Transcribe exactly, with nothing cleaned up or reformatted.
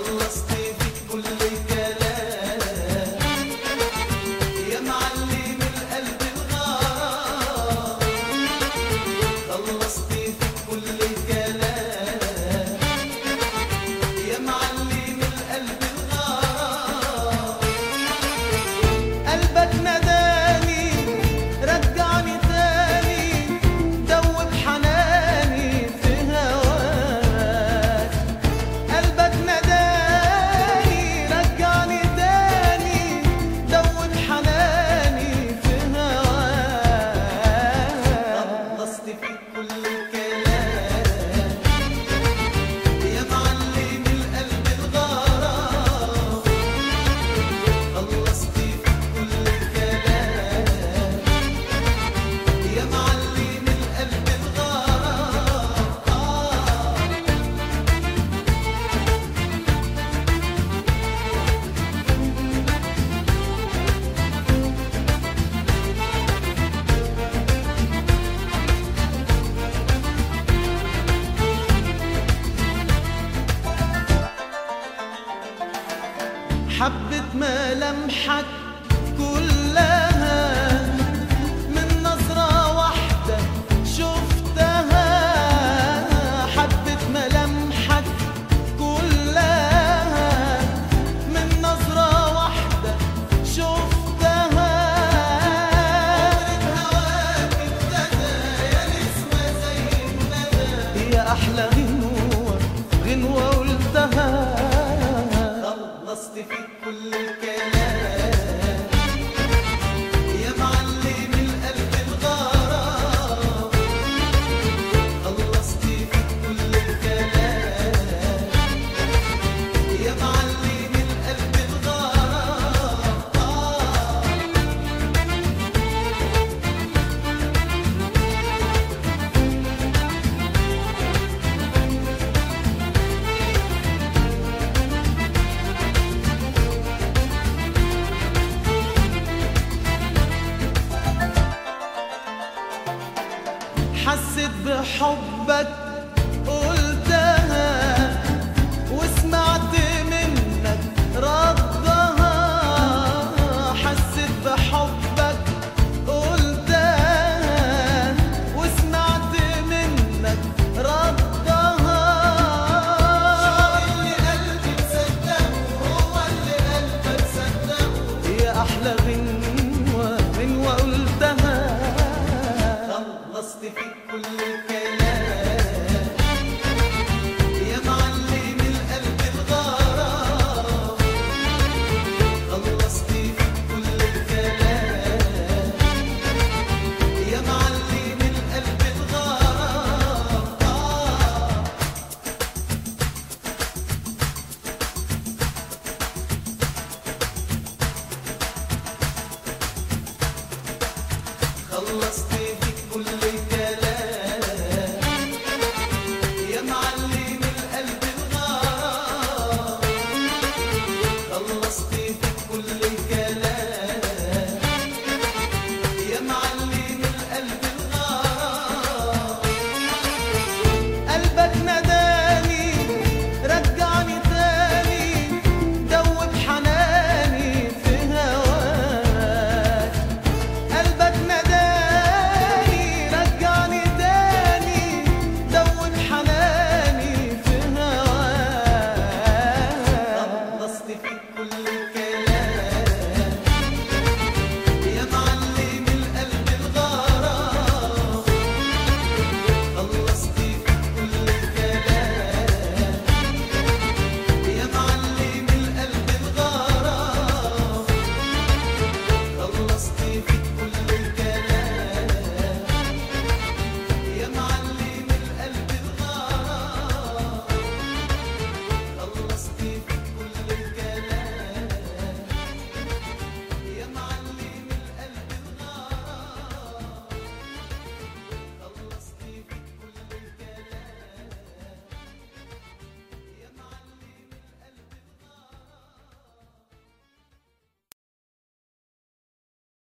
خلصت في كل كلام يا معلم القلب الغار. خلصت في كل كلام يا معلم القلب الغار. قلبك نداني رجعني تاني دوب حناني في هواك. قلبك نداني رجعني تاني دوب حناني في هواك. خلصت في كل كلام يا معلم القلب الغرام. خلصت في كل كلام يا معلم القلب الغرام. حبة ملامحك كلها من نظرة واحدة شفتها. حبة ملامحك كلها من نظرة واحدة شفتها. عمرك هواك ابتدى يا نسمة زي الندى. يا أحلى غنوة غنوة قلتها. خلصت في كل كلام يا معلم القلب الغرام. خلصت في كل كلام يا معلم القلب الغرام. حسيت بحبك قلتها وسمعت منك ردها. حسيت بحبك قلتها وسمعت منك ردها. شعور اللي قلبي مصدقه هو اللي قلبك صدقه. يا أحلى غنوة غنوة قلتها. خلصت في كل كلام يا معلم القلب الغرام. خلصت في كل كلام يا معلم القلب الغرام. خلصت